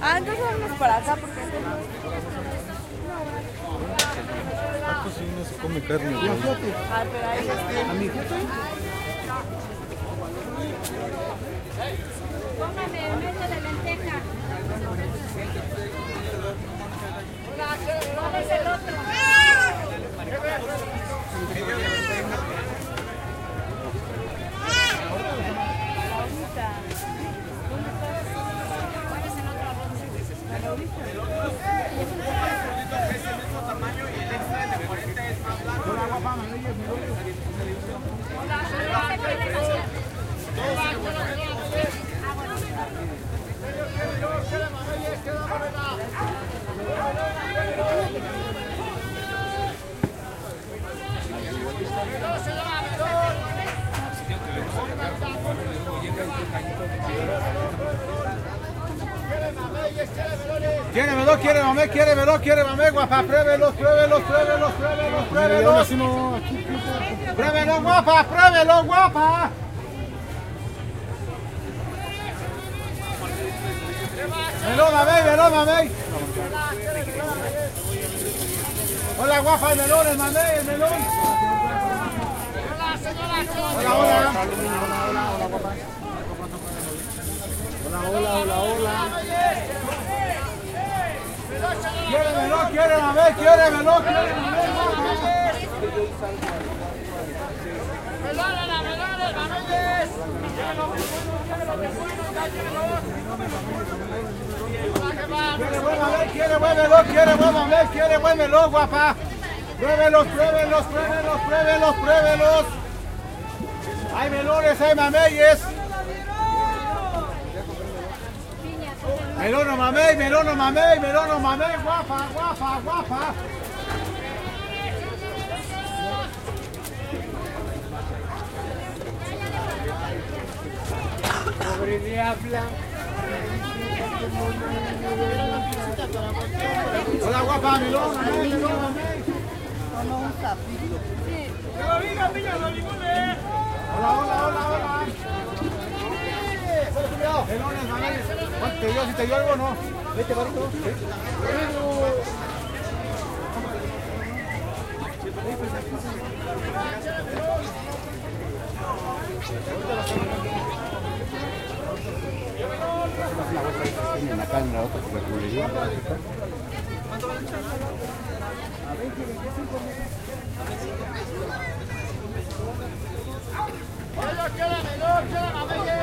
Ah, entonces vamos para acá porque... Ah, pues sí, no se come carne. Ah, pero ahí Póngame un medio de lenteja. ¿Cuál es el otro? Quiere mamé, guapa, pruébelos. Pruébelo, guapa. Melón, mamé. Hola, guapa, el melón. Hola. Quiere mamé. Quiere muévelo, guapa. Pruébelos. Hay melones, hay mameyes. Melono mamey, guapa. Pobre diabla. Hola, guapa, melón, mamey. Toma un sapito. Hola. Melones, mamey. Si te dio algo, no. Vete, barito. Acá en la otra juguetería. ¿Cuánto vale el chaval? A 20, 25 meses.